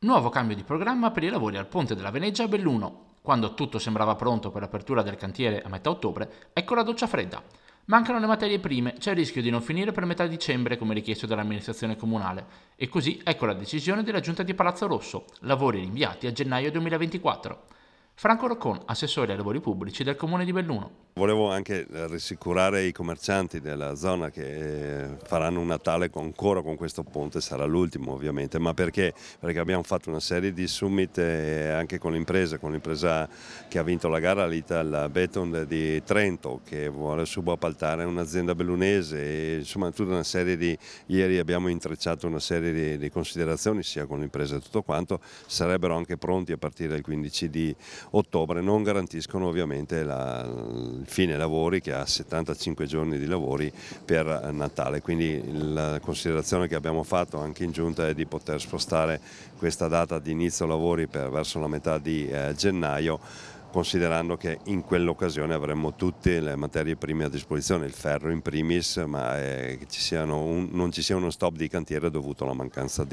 Nuovo cambio di programma per i lavori al ponte della Veneggia a Belluno. Quando tutto sembrava pronto per l'apertura del cantiere a metà ottobre, ecco la doccia fredda. Mancano le materie prime, c'è il rischio di non finire per metà dicembre come richiesto dall'amministrazione comunale. E così ecco la decisione della giunta di Palazzo Rosso, lavori rinviati a gennaio 2024. Franco Roccon, assessore ai lavori pubblici del comune di Belluno. Volevo anche rassicurare i commercianti della zona che faranno un Natale ancora con questo ponte, sarà l'ultimo ovviamente, ma perché? Perché abbiamo fatto una serie di summit anche con l'impresa che ha vinto la gara, l'Ital Beton di Trento, che vuole subappaltare un'azienda bellunese, e, insomma tutta una serie di, ieri abbiamo intrecciato una serie di considerazioni sia con l'impresa e tutto quanto, sarebbero anche pronti a partire dal 15 di ottobre, non garantiscono ovviamente il fine lavori che ha 75 giorni di lavori per Natale, quindi la considerazione che abbiamo fatto anche in giunta è di poter spostare questa data di inizio lavori verso la metà di gennaio, considerando che in quell'occasione avremmo tutte le materie prime a disposizione, il ferro in primis, ma che non ci sia uno stop di cantiere dovuto alla mancanza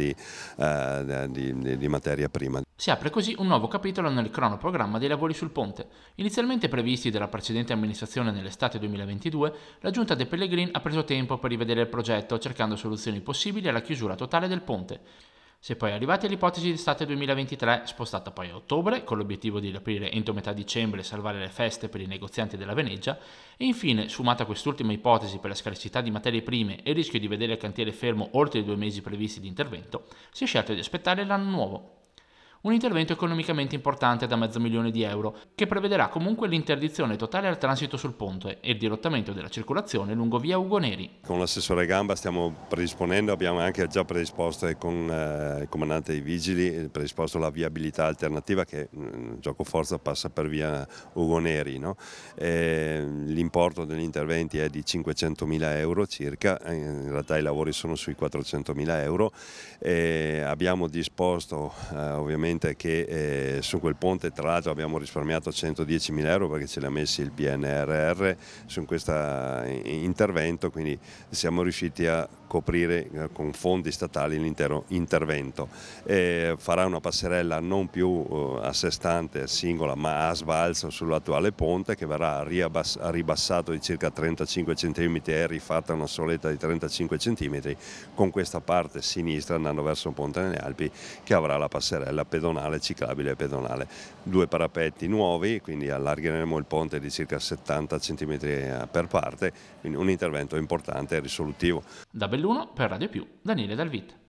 di materia prima. Si apre così un nuovo capitolo nel cronoprogramma dei lavori sul ponte. Inizialmente previsti dalla precedente amministrazione nell'estate 2022, la giunta De Pellegrin ha preso tempo per rivedere il progetto, cercando soluzioni possibili alla chiusura totale del ponte. Si è poi arrivati all'ipotesi di estate 2023, spostata poi a ottobre, con l'obiettivo di riaprire entro metà dicembre e salvare le feste per i negozianti della Veneggia, e infine, sfumata quest'ultima ipotesi per la scarsità di materie prime e il rischio di vedere il cantiere fermo oltre i 2 mesi previsti di intervento, si è scelto di aspettare l'anno nuovo. Un intervento economicamente importante da €500.000, che prevederà comunque l'interdizione totale al transito sul ponte e il dirottamento della circolazione lungo via Ugo Neri. Con l'assessore Gamba stiamo predisponendo, abbiamo anche già predisposto e con il comandante dei vigili predisposto la viabilità alternativa che gioco forza passa per via Ugo Neri, no? L'importo degli interventi è di €500.000 circa, in realtà i lavori sono sui €400.000. Abbiamo disposto ovviamente che su quel ponte, tra l'altro abbiamo risparmiato €110.000 perché ce li ha messi il PNRR su questo intervento, quindi siamo riusciti a coprire con fondi statali l'intero intervento. Farà una passerella non più a sé stante, singola, ma a sbalzo sull'attuale ponte, che verrà ribassato di circa 35 cm e rifatta una soletta di 35 cm con questa parte sinistra andando verso il Ponte nelle Alpi, che avrà la passerella pedonale, ciclabile e pedonale. 2 parapetti nuovi, quindi allargheremo il ponte di circa 70 cm per parte, quindi un intervento importante e risolutivo. Da Belluno per Radio Più, Daniele Dalvit.